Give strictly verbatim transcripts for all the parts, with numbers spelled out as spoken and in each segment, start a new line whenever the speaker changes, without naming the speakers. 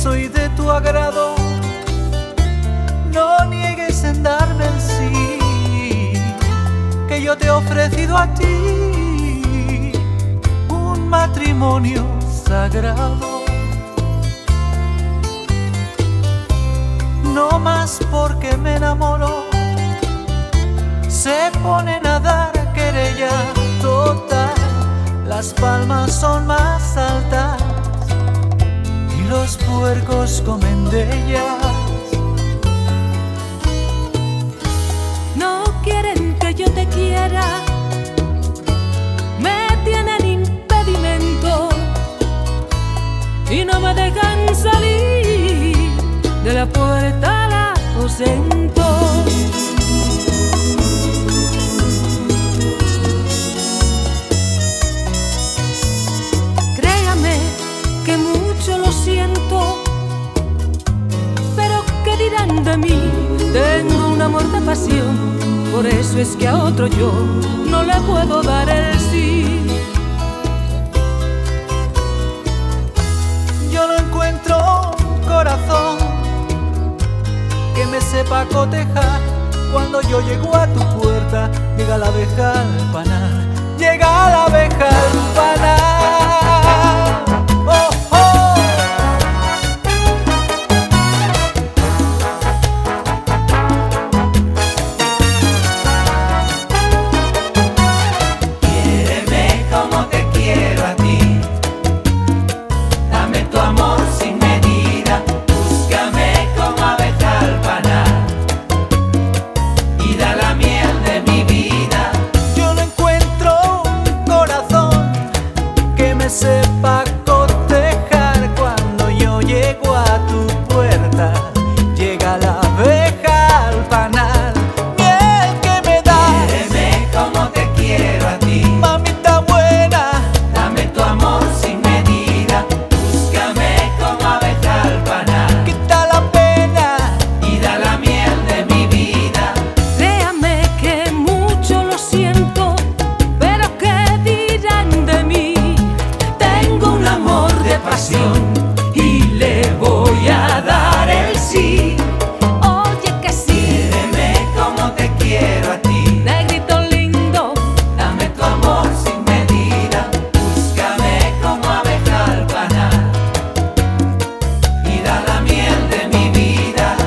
soy de tu agrado, no niegues en darme el sí, que yo te he ofrecido a ti un matrimonio sagrado. No más porque me enamoro, se ponen a dar querella total, las palmas son más altas y los puercos comen de ellas.
No quieren que yo te quiera, me tienen impedimento y no me dejan salir de la puerta al aposento. Créame que mucho lo siento, pero ¿qué dirán de mí? Tengo un amor de pasión, por eso es que a otro yo no le puedo dar el sí.
Yo no encuentro un corazón que me sepa cotejar. Cuando yo llego a tu puerta, llega la abeja al panal, llega la abeja al panal. Oh, oh.
Quiéreme como te quiero a ti, dame tu amor sin medida, búscame como abeja al panal y da la miel de mi vida.
Yo no encuentro un corazón que me sepa cotejar. Cuando yo llego a tu puerta, llega la abeja al panal, miel que me das.
Quiéreme como te quiero a ti,
Mamita buena,
dame tu amor sin medida, búscame como abeja al panal
quita la pena.
y da la miel de mi vida.
Créame que mucho lo siento, pero ¿qué dirán de mí? Tengo un amor de pasión y le voy a dar el sí. Oye que sí,
Quiéreme como te quiero a ti,
negrito lindo,
dame tu amor sin medida, búscame como abeja al panal y da la miel de mi vida.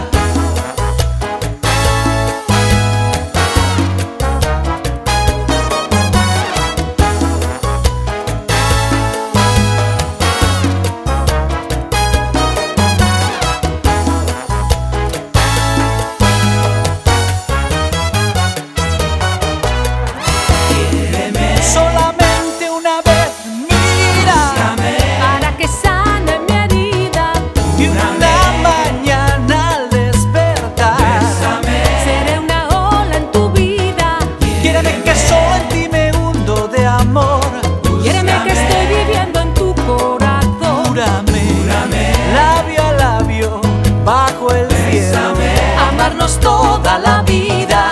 Quiéreme,
Solamente una vez mira
búscame,
para que sane mi herida.
y una mañana al despertar,
bésame,
Seré una ola en tu vida.
quiéreme que solo en ti me hundo de amor.
Quiéreme que estoy viviendo en tu corazón.
Júrame,
Júrame,
labio a labio, bajo el cielo,
bésame,
amarnos toda la vida.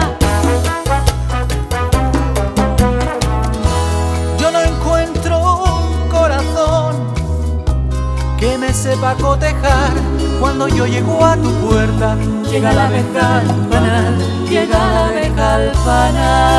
Yo no encuentro un corazón que me sepa cotejar. Cuando yo llego a tu puerta, llega la abeja al panal, llega la abeja al panal.